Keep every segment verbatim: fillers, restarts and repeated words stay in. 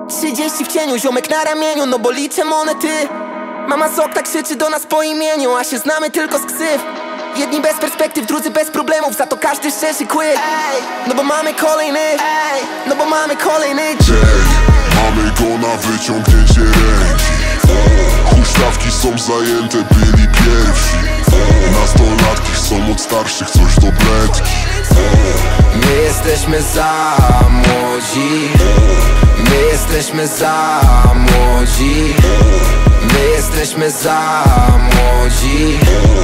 Trzydzieści w cieniu, ziomek na ramieniu, no bo liczę monety. Mama sok tak krzyczy do nas po imieniu, a się znamy tylko z ksyw. Jedni bez perspektyw, drudzy bez problemów, za to każdy szczerzy kły. No bo mamy kolejny, no bo mamy kolejny dzień. Mamy go na wyciągnięcie ręki. Huśtawki są zajęte, byli pierwsi. Nastolatki chcą od starszych coś do bledki. My jesteśmy za młodzi, my jesteśmy za młodzi, my jesteśmy za młodzi.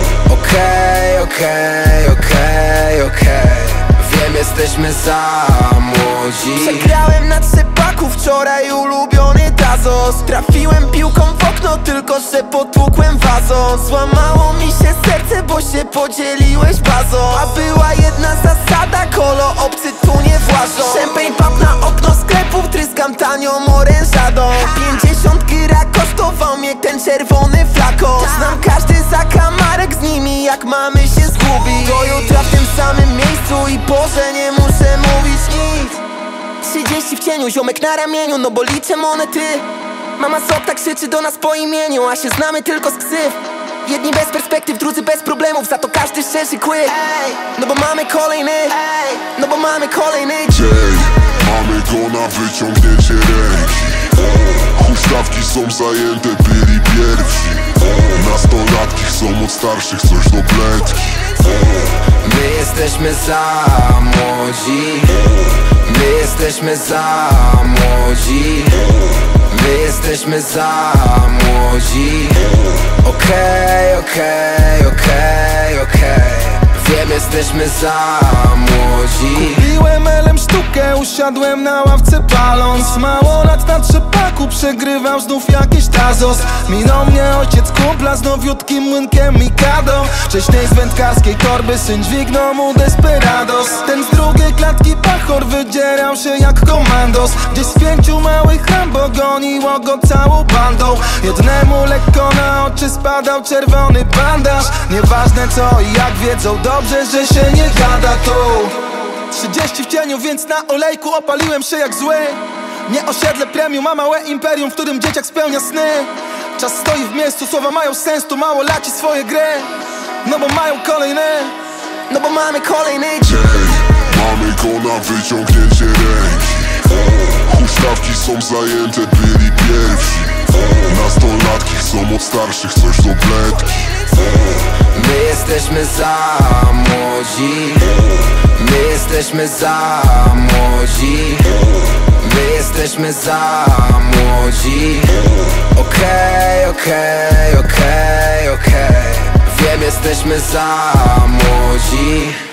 Okej, okej, okej, okej. Wiem, jesteśmy za młodzi. Przegrałem na trzepaku wczoraj ulubiony Tazos. Trafiłem piłką w okno, tylko że potłukłem wazon. Złamało mi się serce, bo się podzieliłeś bazą. A była jedna zasada, kolo obcy tu nie włażą. Champagne pub na okno sklepów, tryskam tanią orężadą. Pięćdziesiąt gyra kosztował mnie ten czerwony flakon. Znam każdy zakamarek z nimi, jak mamy się zgubić. Do jutra w tym samym miejscu i Boże, nie muszę mówić nic. Trzydzieści w cieniu, ziomek na ramieniu, no bo liczę monety. Mama sok tak krzyczy do nas po imieniu, a się znamy tylko z ksyw. Jedni bez perspektyw, drudzy bez problemów, za to każdy szczerzy kły. No bo mamy kolejny, no bo mamy kolejny dzień. Mamy go na wyciągnięcie ręki. Huśtawki są zajęte, byli pierwsi. Nastolatki chcą od starszych coś do bledki. My jesteśmy za młodzi, my jesteśmy za młodzi, my jesteśmy za młodzi. Okej, okej, okej, okej. Wiem, jesteśmy za młodzi. Kupiłem elem sztukę, usiadłem na ławce paląc. Mało lat na trzepaku, przegrywał znów jakiś Tazos. Minął mnie ojciec kumpla z nowiutkim młynkiem Mikado. Wcześniej z wędkarskiej torby syn dźwignął mu desperados. Ten z drugiej klatki pachor wydzierał się jak komandos. Gdzieś z pięciu małych Rambo goniło go całą bandą. Jednemu lekko na oczy spadał czerwony bandaż. Nieważne co i jak wiedzą dobrze, że się nie gada tu. Trzydzieści w cieniu, więc na olejku opaliłem się jak zły. Nie osiedle premium, a małe imperium, w którym dzieciak spełnia sny. Czas stoi w miejscu, słowa mają sens, tu mało laci swoje gry. No bo mają kolejny, no bo mamy kolejny dzień. Mamy go na wyciągnięcie ręki. Huśtawki są zajęte, byli pierwsi. Nastolatki chcą od starszych coś do bledki. My jesteśmy za młodzi, my jesteśmy za młodzi, my jesteśmy za młodzi. Okej, okej, okej, okej. Wiem, jesteśmy za młodzi.